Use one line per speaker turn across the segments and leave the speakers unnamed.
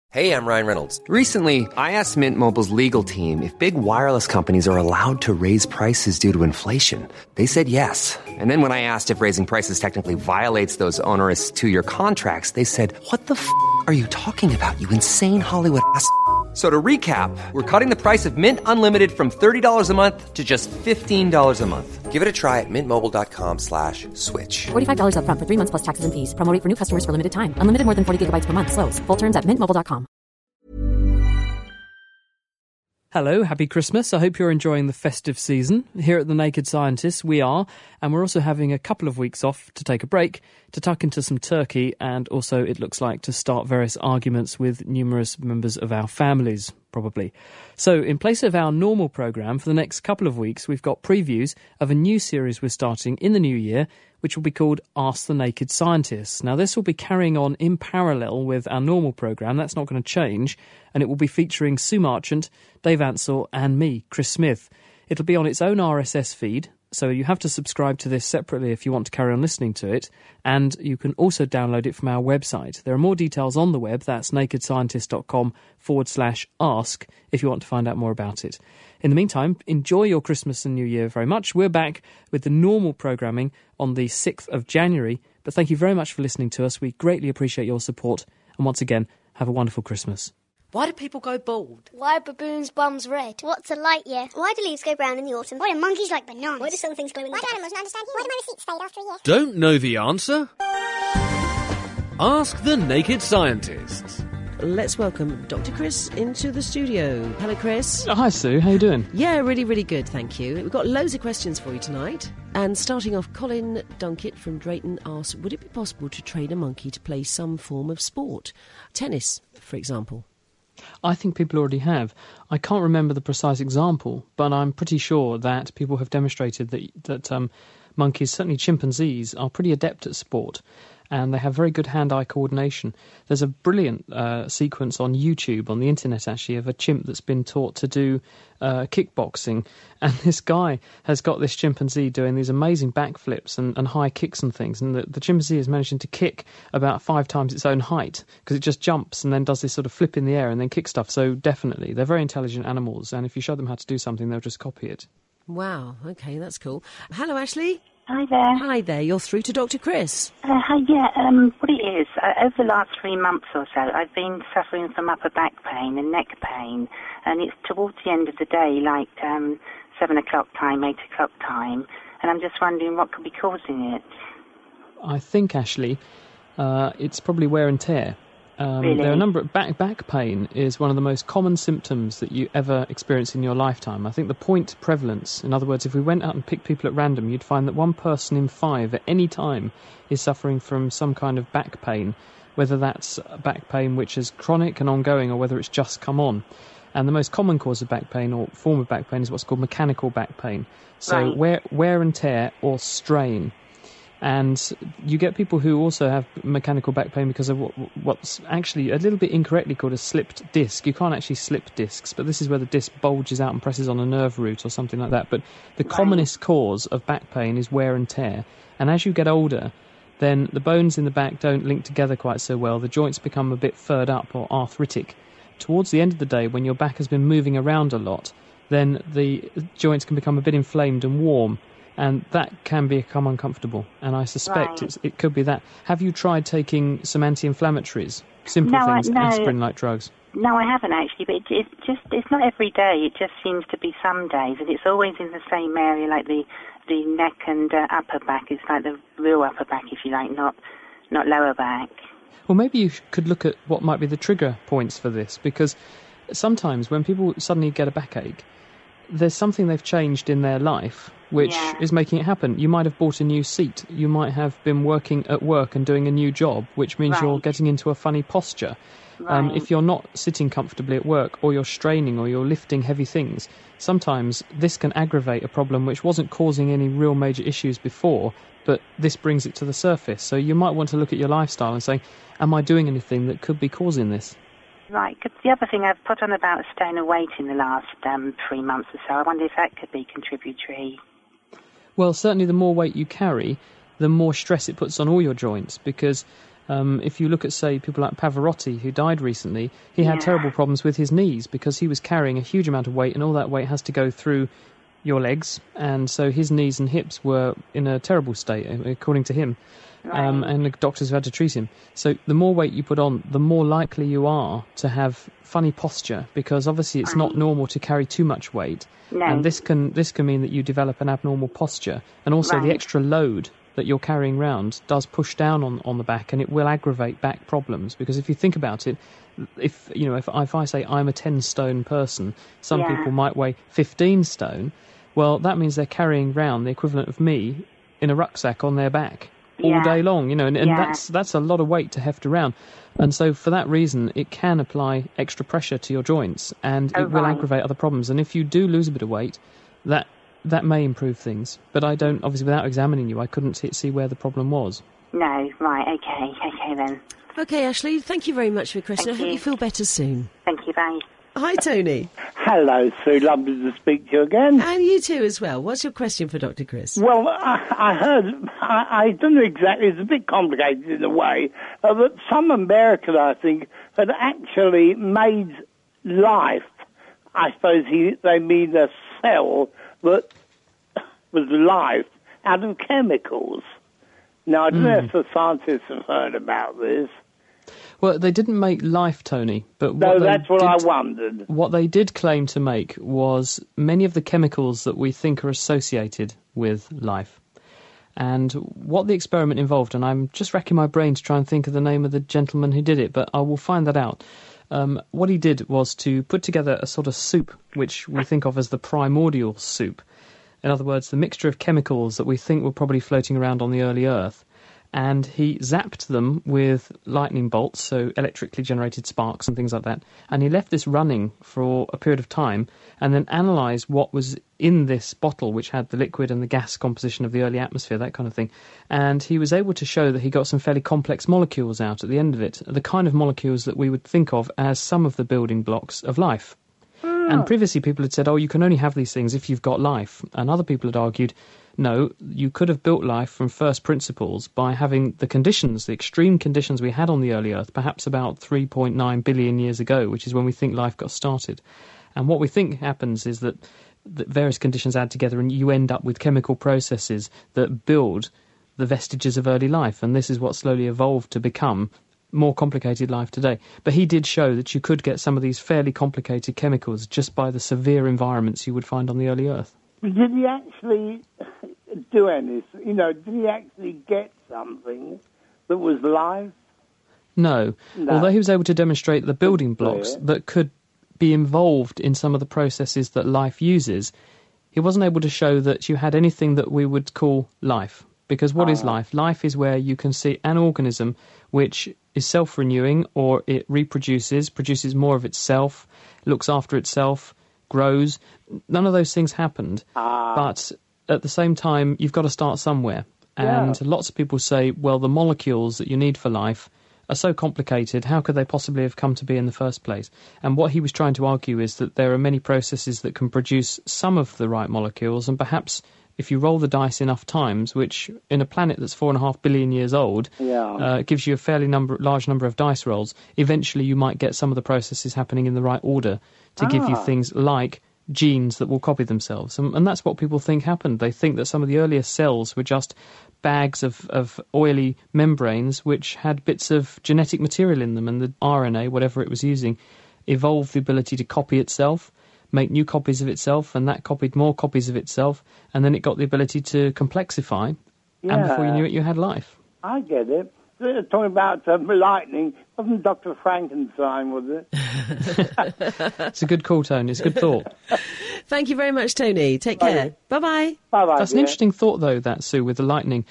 Hey, I'm Ryan Reynolds.
Recently, I asked Mint Mobile's legal team if big wireless companies are allowed to raise prices due to inflation. They said yes. And then when I asked if raising prices technically violates those onerous two-year contracts, they said, "What the f*** are you talking about, you insane Hollywood ass?" So to recap, we're cutting the price of Mint Unlimited from $30 a month to just $15 a month.
Give it a try at mintmobile.com/switch.
$45 up front for 3 months plus taxes and fees. Promo rate for new customers for limited time. Unlimited more than 40 gigabytes per month. Slows full terms at mintmobile.com.
Hello, happy Christmas. I hope you're enjoying the festive season. Here at The Naked Scientists, we are, and we're also having a couple of weeks off to take a break, to tuck into some turkey, and also, it looks like, to start various arguments with numerous members of our families, probably. So, in place of our normal programme, for the next couple of weeks, we've got previews of a new series we're starting in the new year, which will be called Ask the Naked Scientists. Now, this will be carrying on in parallel with our normal programme. That's not going to change. And it will be featuring Sue Marchant, Dave Ansell and me, Chris Smith. It'll be on its own RSS feed, so you have to subscribe to this separately if you want to carry on listening to it. And you can also download it from our website. There are more details on the web. That's nakedscientist.com/ask if you want to find out more about it. In the meantime, enjoy your Christmas and New Year very much. We're back with the normal programming on the 6th of January. But thank you very much for listening to us. We greatly appreciate your support. And once again, have a wonderful Christmas.
Why do people go bald?
Why are baboons' bums red? What's a light year? Why do leaves go brown in the autumn? Why do monkeys like bananas? Why do some things glow in the dark? Why do animals not understand humans? Why do my receipts fade after a year?
Don't know the answer? Ask the Naked Scientists.
Let's welcome Dr. Chris into the studio. Hello, Chris.
Oh, hi, Sue. How you doing?
Yeah, really, really good, thank you. We've got loads of questions for you tonight. And starting off, Colin Dunkett from Drayton asks, would it be possible to train a monkey to play some form of sport? Tennis, for example.
I think people already have. I can't remember the precise example, but I'm pretty sure that people have demonstrated that monkeys, certainly chimpanzees, are pretty adept at sport, and they have very good hand-eye coordination. There's a brilliant sequence on YouTube, on the internet actually, of a chimp that's been taught to do kickboxing, and this guy has got this chimpanzee doing these amazing backflips and high kicks and things, and the chimpanzee is managing to kick about 5 times its own height, because it just jumps and then does this sort of flip in the air and then kick stuff. So definitely, they're very intelligent animals, and if you show them how to do something, they'll just copy it.
Wow, OK, that's cool. Hello, Ashley.
Hi there.
Hi there, you're through to Dr. Chris.
Hi, what it is, over the last 3 months or so, I've been suffering from upper back pain and neck pain, and it's towards the end of the day, like 7 o'clock time, 8 o'clock time, and I'm just wondering what could be causing it.
I think, Ashley, it's probably wear and tear.
Really?
There are a number of back pain is one of the most common symptoms that you ever experience in your lifetime. I think the point prevalence, in other words, if we went out and picked people at random, you'd find that 1 person in 5 at any time is suffering from some kind of back pain, whether that's back pain which is chronic and ongoing or whether it's just come on. And the most common cause of back pain or form of back pain is what's called mechanical back pain. So
Right.
wear and tear or strain. And you get people who also have mechanical back pain because of what's actually a little bit incorrectly called a slipped disc. You can't actually slip discs, but this is where the disc bulges out and presses on a nerve root or something like that. But the commonest cause of back pain is wear and tear. And as you get older, then the bones in the back don't link together quite so well. The joints become a bit furred up or arthritic. Towards the end of the day, when your back has been moving around a lot, then the joints can become a bit inflamed and warm. And that can become uncomfortable. And I suspect it could be that. Have you tried taking some anti-inflammatories? Simple things, aspirin-like drugs?
No, I haven't actually, but it's not every day. It just seems to be some days, and it's always in the same area, like the neck and upper back. It's like the real upper back, if you like, not lower back.
Well, maybe you could look at what might be the trigger points for this, because sometimes when people suddenly get a backache, there's something they've changed in their life which is making it happen. You might have bought a new seat. You might have been working at work and doing a new job, which means you're getting into a funny posture. If you're not sitting comfortably at work, or you're straining, or you're lifting heavy things, sometimes this can aggravate a problem which wasn't causing any real major issues before, but this brings it to the surface. So you might want to look at your lifestyle and say, am I doing anything that could be causing this?
Right, because the other thing, I've put on about a stone of weight in the last 3 months or so. I wonder if that could be contributory.
Well, certainly the more weight you carry, the more stress it puts on all your joints, because If you look at, say, people like Pavarotti, who died recently, he had terrible problems with his knees because he was carrying a huge amount of weight, and all that weight has to go through your legs, and so his knees and hips were in a terrible state, according to him. And the doctors have had to treat him. So the more weight you put on, the more likely you are to have funny posture, because obviously it's not normal to carry too much weight.
No.
And this can mean that you develop an abnormal posture. And also the extra load that you're carrying around does push down on the back, and it will aggravate back problems. Because if you think about it, if I say I'm a 10-stone person, some people might weigh 15 stone. Well, that means they're carrying around the equivalent of me in a rucksack on their back all day long, and that's a lot of weight to heft around. And so for that reason, it can apply extra pressure to your joints, and it will aggravate other problems. And if you do lose a bit of weight, that may improve things. But I don't, obviously, without examining you, I couldn't see where the problem was.
No, right, okay then.
Okay, Ashley, thank you very much for your question. I hope you feel better soon.
Thank you, bye.
Hi, Tony.
Hello, Sue. Lovely to speak to you again.
And you too as well. What's your question for Dr. Chris?
Well, I heard, I don't know exactly, it's a bit complicated in a way, that some American, I think, had actually made life, I suppose they mean a cell that was life, out of chemicals. Now, I don't know if the scientists have heard about this.
Well, they didn't make life, Tony, but
that's what I wondered.
What they did claim to make was many of the chemicals that we think are associated with life. And what the experiment involved, and I'm just racking my brain to try and think of the name of the gentleman who did it, but I will find that out. What he did was to put together a sort of soup, which we think of as the primordial soup. In other words, the mixture of chemicals that we think were probably floating around on the early Earth. And he zapped them with lightning bolts, so electrically generated sparks and things like that. And he left this running for a period of time and then analysed what was in this bottle, which had the liquid and the gas composition of the early atmosphere, that kind of thing. And he was able to show that he got some fairly complex molecules out at the end of it, the kind of molecules that we would think of as some of the building blocks of life. And previously people had said, you can only have these things if you've got life. And other people had argued, no, you could have built life from first principles by having the conditions, the extreme conditions we had on the early Earth, perhaps about 3.9 billion years ago, which is when we think life got started. And what we think happens is that various conditions add together and you end up with chemical processes that build the vestiges of early life. And this is what slowly evolved to become more complicated life today. But he did show that you could get some of these fairly complicated chemicals just by the severe environments you would find on the early Earth.
Did he actually do anything? Did he actually get something that was live?
No. Although he was able to demonstrate the building blocks that could be involved in some of the processes that life uses, he wasn't able to show that you had anything that we would call life. Because what is life? Life is where you can see an organism which is self-renewing, or it produces more of itself, looks after itself, grows. None of those things happened. But at the same time, you've got to start somewhere. And lots of people say, well, the molecules that you need for life are so complicated, how could they possibly have come to be in the first place? And what he was trying to argue is that there are many processes that can produce some of the right molecules, and perhaps if you roll the dice enough times, which in a planet that's 4.5 billion years old gives you a fairly large number of dice rolls, eventually you might get some of the processes happening in the right order to give you things like genes that will copy themselves. And that's what people think happened. They think that some of the earliest cells were just bags of oily membranes which had bits of genetic material in them, and the RNA, whatever it was using, evolved the ability to copy itself, make new copies of itself, and that copied more copies of itself, and then it got the ability to complexify, and before you knew it, you had life.
I get it. Talking about lightning, wasn't Dr. Frankenstein, was it?
It's a good call, Tony. It's a good thought.
Thank you very much, Tony. Take care. Bye-bye.
Bye-bye.
That's an interesting thought, though, that, Sue, with the lightning,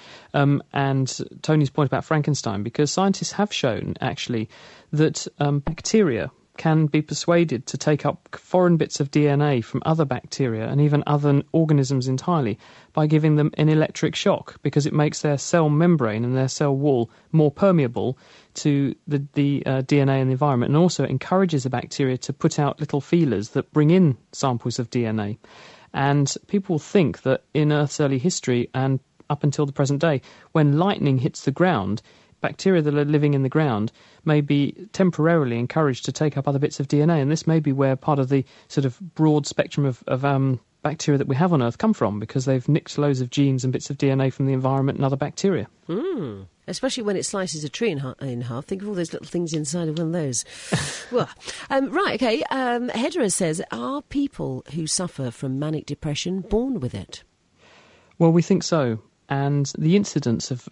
and Tony's point about Frankenstein, because scientists have shown, actually, that bacteria can be persuaded to take up foreign bits of DNA from other bacteria and even other organisms entirely by giving them an electric shock, because it makes their cell membrane and their cell wall more permeable to the DNA in the environment, and also encourages the bacteria to put out little feelers that bring in samples of DNA. And people think that in Earth's early history and up until the present day, when lightning hits the ground, bacteria that are living in the ground may be temporarily encouraged to take up other bits of DNA, and this may be where part of the sort of broad spectrum of bacteria that we have on Earth come from, because they've nicked loads of genes and bits of DNA from the environment and other bacteria.
Especially when it slices a tree in half. Think of all those little things inside of one of those. Well, right, okay. Hedera says, are people who suffer from manic depression born with it?
Well, we think so. And the incidence of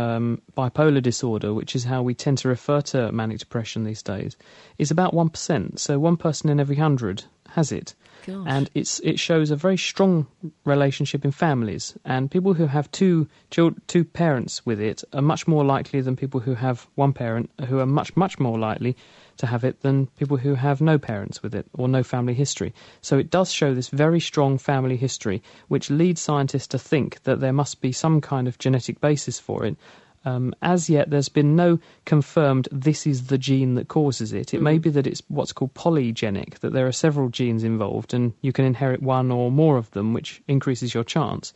bipolar disorder, which is how we tend to refer to manic depression these days, is about 1%. So 1 person in every 100 has it.
Gosh.
And it shows a very strong relationship in families. And people who have two parents with it are much more likely than people who have one parent, who are much, much more likely to have it than people who have no parents with it or no family history. So it does show this very strong family history, which leads scientists to think that there must be some kind of genetic basis for it. As yet, there's been no confirmed this is the gene that causes it. It may be that it's what's called polygenic, that there are several genes involved and you can inherit one or more of them, which increases your chance.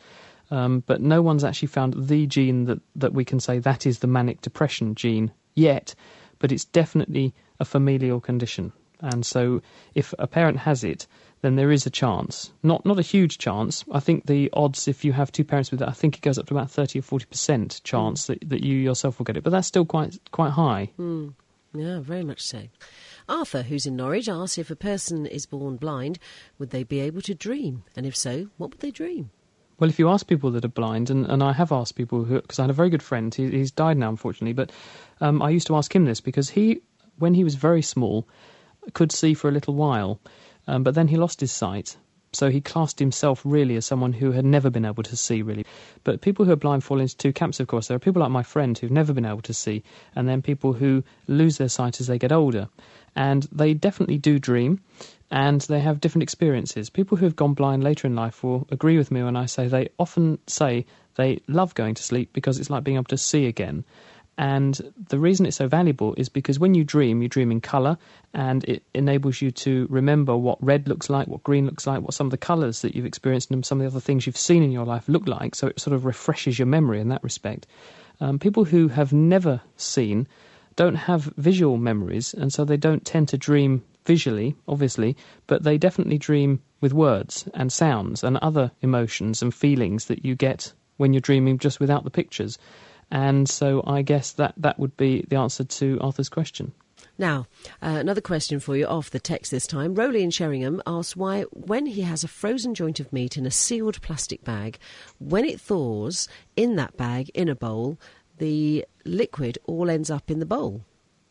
But no one's actually found the gene that we can say that is the manic depression gene yet, but it's definitely a familial condition. And so if a parent has it, then there is a chance. Not a huge chance. I think the odds, if you have two parents with it, I think it goes up to about 30 or 40% chance that you yourself will get it. But that's still quite high.
Yeah, very much so. Arthur, who's in Norwich, asks if a person is born blind, would they be able to dream? And if so, what would they dream?
Well, if you ask people that are blind, and I have asked people who, because I had a very good friend, he's died now, unfortunately, but I used to ask him this because when he was very small, could see for a little while, but then he lost his sight. So he classed himself really as someone who had never been able to see, really. But people who are blind fall into two camps, of course. There are people like my friend who've never been able to see, and then people who lose their sight as they get older. And they definitely do dream, and they have different experiences. People who have gone blind later in life will agree with me when I say they often say they love going to sleep because it's like being able to see again. And the reason it's so valuable is because when you dream in colour, and it enables you to remember what red looks like, what green looks like, what some of the colours that you've experienced and some of the other things you've seen in your life look like, so it sort of refreshes your memory in that respect. People who have never seen don't have visual memories, and so they don't tend to dream visually, obviously, but they definitely dream with words and sounds and other emotions and feelings that you get when you're dreaming just without the pictures. And so I guess that would be the answer to Arthur's question.
Now, another question for you off the text this time. Rowley in Sheringham asks why, when he has a frozen joint of meat in a sealed plastic bag, when it thaws in that bag, in a bowl, the liquid all ends up in the bowl.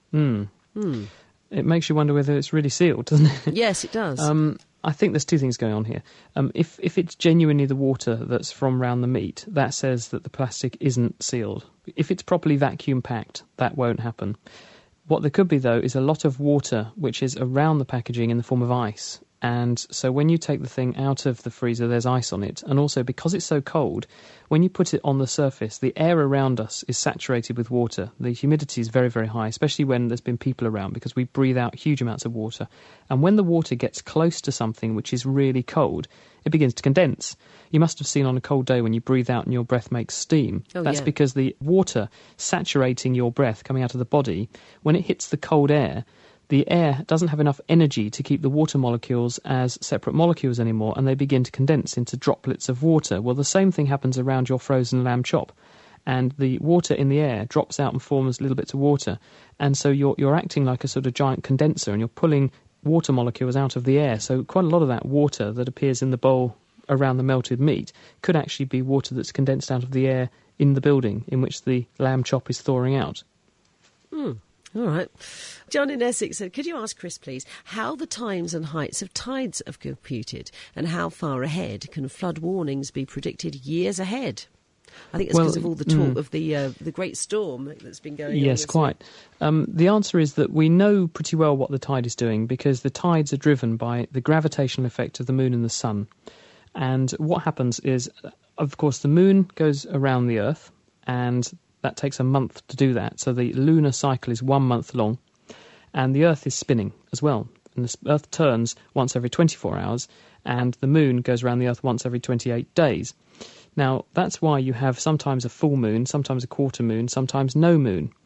It makes you wonder whether it's really sealed, doesn't it?
Yes, it does.
I think there's two things going on here. If it's genuinely the water that's from around the meat, that says that the plastic isn't sealed. If it's properly vacuum packed, that won't happen. What there could be, though, is a lot of water which is around the packaging in the form of ice. And so when you take the thing out of the freezer, there's ice on it. And also, because it's so cold, when you put it on the surface, the air around us is saturated with water. The humidity is very, very high, especially when there's been people around, because we breathe out huge amounts of water. And when the water gets close to something which is really cold, it begins to condense. You must have seen on a cold day when you breathe out and your breath makes steam. That's because the water saturating your breath coming out of the body, when it hits the cold air, the air doesn't have enough energy to keep the water molecules as separate molecules anymore, and they begin to condense into droplets of water. Well, the same thing happens around your frozen lamb chop, and the water in the air drops out and forms little bits of water, and so you're acting like a sort of giant condenser, and you're pulling water molecules out of the air. So quite a lot of that water that appears in the bowl around the melted meat could actually be water that's condensed out of the air in the building in which the lamb chop is thawing out.
All right. John in Essex said, could you ask Chris, please, how the times and heights of tides are computed, and how far ahead can flood warnings be predicted years ahead? I think it's because of all the talk of the great storm that's been going on.
Yes, quite. The answer is that we know pretty well what the tide is doing, because the tides are driven by the gravitational effect of the moon and the sun. And what happens is, of course, the moon goes around the Earth, and that takes a month to do that. So the lunar cycle is 1 month long, and the Earth is spinning as well. And the Earth turns once every 24 hours, and the moon goes around the Earth once every 28 days. Now, that's why you have sometimes a full moon, sometimes a quarter moon, sometimes no moon.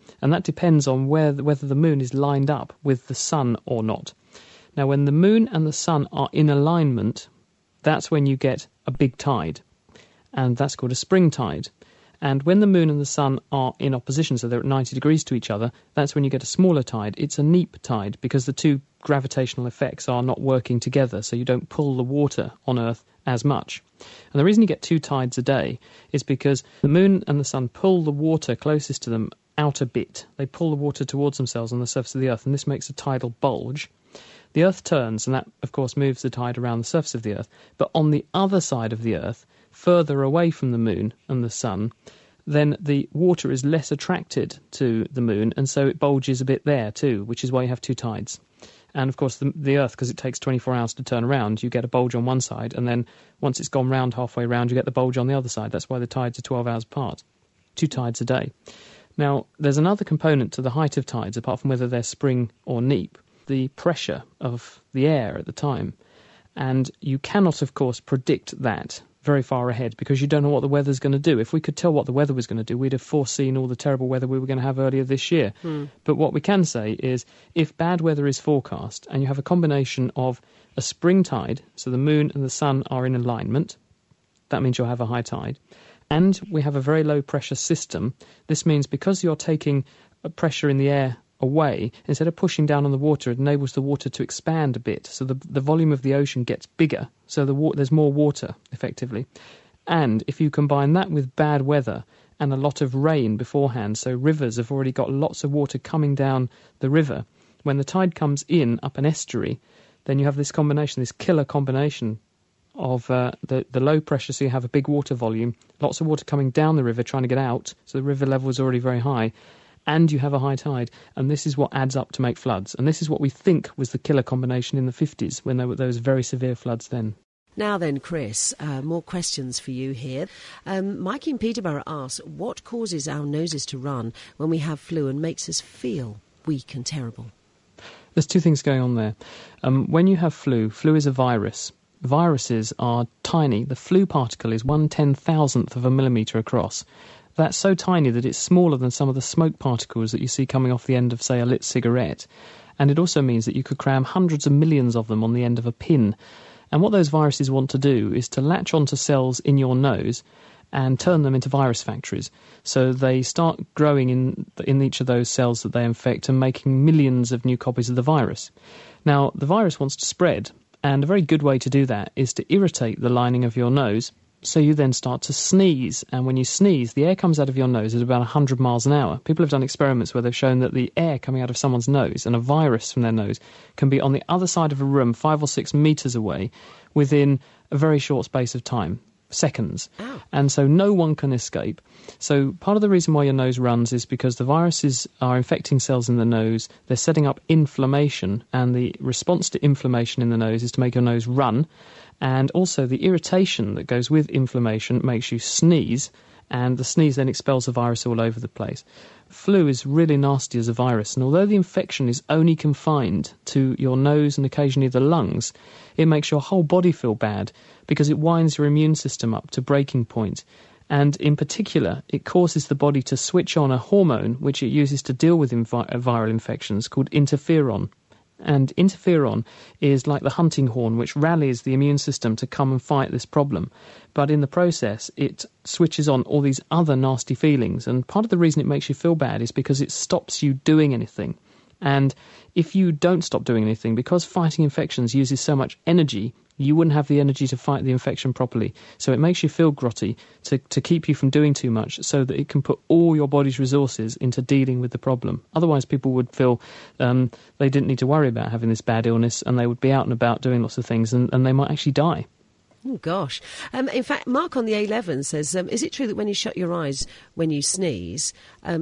And that depends on whether the moon is lined up with the sun or not. Now, when the moon and the sun are in alignment, that's when you get a big tide. And that's called a spring tide. And when the moon and the sun are in opposition, so they're at 90 degrees to each other, that's when you get a smaller tide. It's a neap tide because the two gravitational effects are not working together, so you don't pull the water on Earth as much. And the reason you get 2 tides a day is because the moon and the sun pull the water closest to them out a bit. They pull the water towards themselves on the surface of the Earth, and this makes a tidal bulge. The Earth turns, and that, of course, moves the tide around the surface of the Earth. But on the other side of the Earth, further away from the moon and the sun, then the water is less attracted to the moon, and so it bulges a bit there too, which is why you have 2 tides. And of course the Earth, because it takes 24 hours to turn around, you get a bulge on one side, and then once it's gone round halfway round, you get the bulge on the other side. That's why the tides are 12 hours apart. 2 tides a day. Now, there's another component to the height of tides, apart from whether they're spring or neap, the pressure of the air at the time. And you cannot, of course, predict that very far ahead because you don't know what the weather's going to do. If we could tell what the weather was going to do, we'd have foreseen all the terrible weather we were going to have earlier this year. But what we can say is if bad weather is forecast and you have a combination of a spring tide, so the moon and the sun are in alignment, that means you'll have a high tide, and we have a very low pressure system. This means because you're taking a pressure in the air away, instead of pushing down on the water, it enables the water to expand a bit. So the volume of the ocean gets bigger, so there's more water, effectively. And if you combine that with bad weather and a lot of rain beforehand, so rivers have already got lots of water coming down the river, when the tide comes in up an estuary, then you have this combination, this killer combination of the low pressure, so you have a big water volume, lots of water coming down the river trying to get out, so the river level is already very high, and you have a high tide, and this is what adds up to make floods. And this is what we think was the killer combination in the 50s, when there were those very severe floods then.
Now then, Chris, more questions for you here. Mike in Peterborough asks, what causes our noses to run when we have flu and makes us feel weak and terrible?
There's 2 things going on there. When you have flu is a virus. Viruses are tiny. The flu particle is 1/10,000th of a millimetre across. That's so tiny that it's smaller than some of the smoke particles that you see coming off the end of, say, a lit cigarette. And it also means that you could cram hundreds of millions of them on the end of a pin. And what those viruses want to do is to latch onto cells in your nose and turn them into virus factories. So they start growing in each of those cells that they infect and making millions of new copies of the virus. Now, the virus wants to spread, and a very good way to do that is to irritate the lining of your nose. So you then start to sneeze, and when you sneeze, the air comes out of your nose at about 100 miles an hour. People have done experiments where they've shown that the air coming out of someone's nose and a virus from their nose can be on the other side of a room 5 or 6 metres away within a very short space of time, seconds.
Ow.
And so no one can escape. So part of the reason why your nose runs is because the viruses are infecting cells in the nose, they're setting up inflammation, and the response to inflammation in the nose is to make your nose run. And also the irritation that goes with inflammation makes you sneeze, and the sneeze then expels the virus all over the place. Flu is really nasty as a virus, and although the infection is only confined to your nose and occasionally the lungs, it makes your whole body feel bad because it winds your immune system up to breaking point. And in particular, it causes the body to switch on a hormone which it uses to deal with viral infections called interferon. And interferon is like the hunting horn which rallies the immune system to come and fight this problem. But in the process, it switches on all these other nasty feelings. And part of the reason it makes you feel bad is because it stops you doing anything. And if you don't stop doing anything, because fighting infections uses so much energy, you wouldn't have the energy to fight the infection properly. So it makes you feel grotty to keep you from doing too much so that it can put all your body's resources into dealing with the problem. Otherwise, people would feel they didn't need to worry about having this bad illness, and they would be out and about doing lots of things, and they might actually die.
Oh, gosh. In fact, Mark on the A11 says, is it true that when you shut your eyes when you sneeze,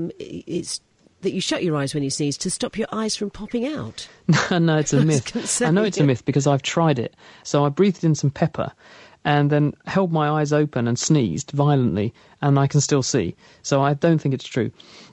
it's that you shut your eyes when you sneeze to stop your eyes from popping out?
No, it's a myth. I know it's a myth because I've tried it. So I breathed in some pepper, and then held my eyes open and sneezed violently, and I can still see. So I don't think it's true.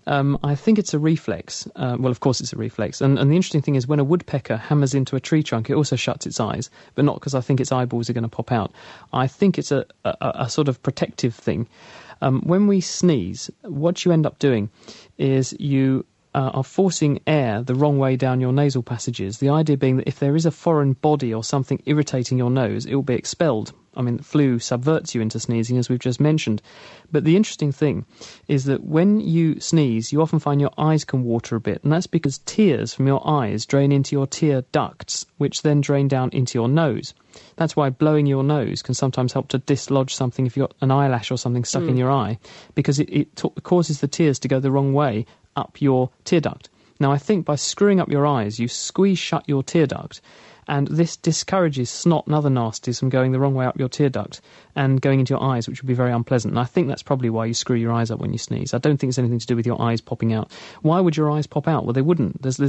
I think it's a reflex. Well, of course it's a reflex. And the interesting thing is when a woodpecker hammers into a tree trunk, it also shuts its eyes, but not because I think its eyeballs are going to pop out. I think it's a sort of protective thing. When we sneeze, what you end up doing is you are forcing air the wrong way down your nasal passages. The idea being that if there is a foreign body or something irritating your nose, it will be expelled. I mean, flu subverts you into sneezing, as we've just mentioned. But the interesting thing is that when you sneeze, you often find your eyes can water a bit, and that's because tears from your eyes drain into your tear ducts, which then drain down into your nose. That's why blowing your nose can sometimes help to dislodge something if you've got an eyelash or something stuck in your eye, because it causes the tears to go the wrong way up your tear duct. Now, I think by screwing up your eyes, you squeeze shut your tear duct, and this discourages snot and other nasties from going the wrong way up your tear duct and going into your eyes, which would be very unpleasant. And I think that's probably why you screw your eyes up when you sneeze. I don't think it's anything to do with your eyes popping out. Why would your eyes pop out? Well, they wouldn't. There's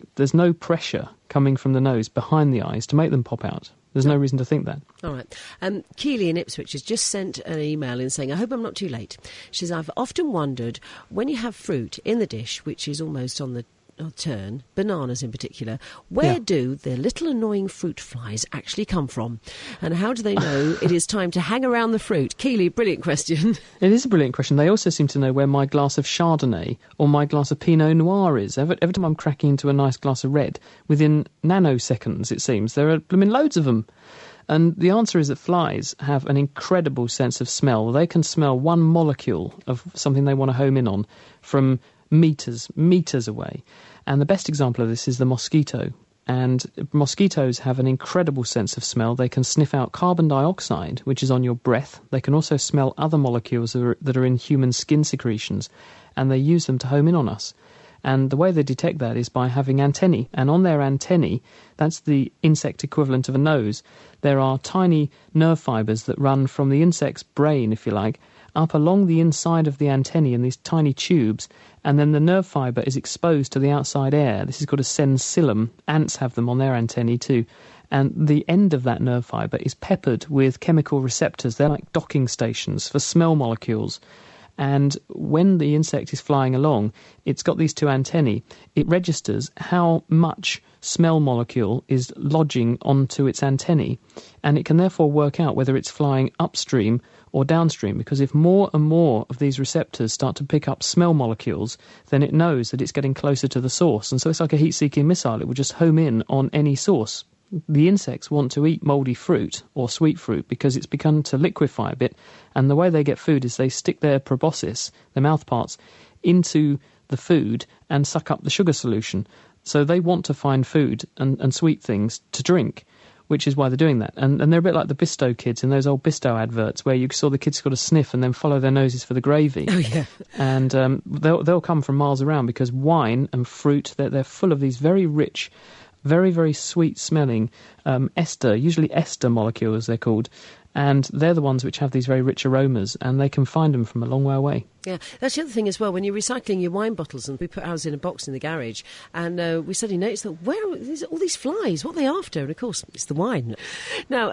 no pressure coming from the nose behind the eyes to make them pop out. There's no reason to think that.
All right. Keely in Ipswich has just sent an email in saying, I hope I'm not too late. She says, I've often wondered, when you have fruit in the dish, which is almost on the turn, bananas in particular, where do the little annoying fruit flies actually come from? And how do they know it is time to hang around the fruit? Keely, brilliant question.
It is a brilliant question. They also seem to know where my glass of Chardonnay or my glass of Pinot Noir is. Every time I'm cracking into a nice glass of red, within nanoseconds, it seems, there are loads of them. And the answer is that flies have an incredible sense of smell. They can smell one molecule of something they want to home in on from meters away. And the best example of this is the mosquito. And mosquitoes have an incredible sense of smell. They can sniff out carbon dioxide, which is on your breath. They can also smell other molecules that are in human skin secretions, and they use them to home in on us. And the way they detect that is by having antennae. And on their antennae, that's the insect equivalent of a nose, there are tiny nerve fibres that run from the insect's brain, if you like, up along the inside of the antennae in these tiny tubes, and then the nerve fibre is exposed to the outside air. This is called a sensillum. Ants have them on their antennae too. And the end of that nerve fibre is peppered with chemical receptors. They're like docking stations for smell molecules. And when the insect is flying along, it's got these two antennae. It registers how much smell molecule is lodging onto its antennae, and it can therefore work out whether it's flying upstream or downstream, because if more and more of these receptors start to pick up smell molecules, then it knows that it's getting closer to the source. And so it's like a heat-seeking missile. It will just home in on any source. The insects want to eat mouldy fruit or sweet fruit because it's begun to liquefy a bit, and the way they get food is they stick their proboscis, their mouth parts, into the food and suck up the sugar solution. So they want to find food and sweet things to drink, which is why they're doing that. And they're a bit like the Bisto kids in those old Bisto adverts where you saw the kids got a sniff and then follow their noses for the gravy.
Oh, yeah.
And they'll come from miles around because wine and fruit, they're full of these very rich, very, very sweet-smelling ester, usually ester molecules they're called, and they're the ones which have these very rich aromas, and they can find them from a long way away.
Yeah, that's the other thing as well. When you're recycling your wine bottles, and we put ours in a box in the garage, and we suddenly noticed that where are all these flies? What are they after? And of course, it's the wine. Now,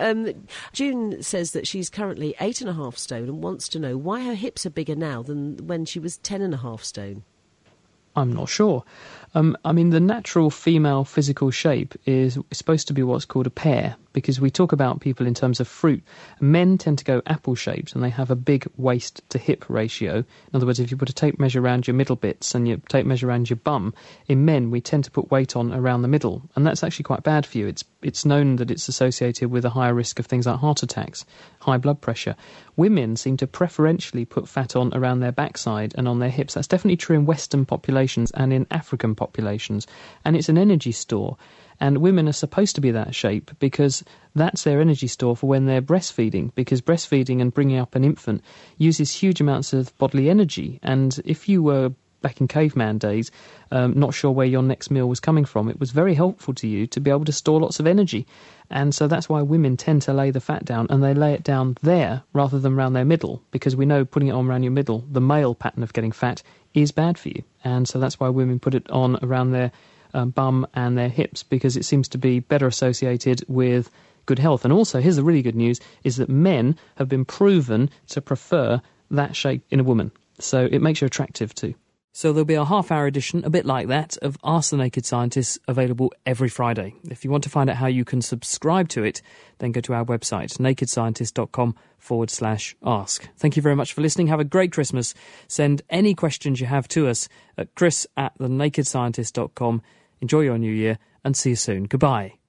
June says that she's currently 8.5 stone and wants to know why her hips are bigger now than when she was 10.5 stone.
I'm not sure. I mean, the natural female physical shape is supposed to be what's called a pear, because we talk about people in terms of fruit. Men tend to go apple-shaped, and they have a big waist-to-hip ratio. In other words, if you put a tape measure around your middle bits and your tape measure around your bum, in men we tend to put weight on around the middle, and that's actually quite bad for you. It's known that it's associated with a higher risk of things like heart attacks, high blood pressure. Women seem to preferentially put fat on around their backside and on their hips. That's definitely true in Western populations and in African populations, and it's an energy store. And women are supposed to be that shape because that's their energy store for when they're breastfeeding, because breastfeeding and bringing up an infant uses huge amounts of bodily energy. And if you were back in caveman days, not sure where your next meal was coming from, it was very helpful to you to be able to store lots of energy. And so that's why women tend to lay the fat down, and they lay it down there rather than around their middle, because we know putting it on around your middle, the male pattern of getting fat, is bad for you. And so that's why women put it on around their bum and their hips, because it seems to be better associated with good health. And also, here's the really good news, is that men have been proven to prefer that shape in a woman. So it makes you attractive too. So there'll be a half-hour edition, a bit like that, of Ask the Naked Scientists, available every Friday. If you want to find out how you can subscribe to it, then go to our website, nakedscientist.com/ask. Thank you very much for listening. Have a great Christmas. Send any questions you have to us at chris@thenakedscientist.com. Enjoy your new year and see you soon. Goodbye.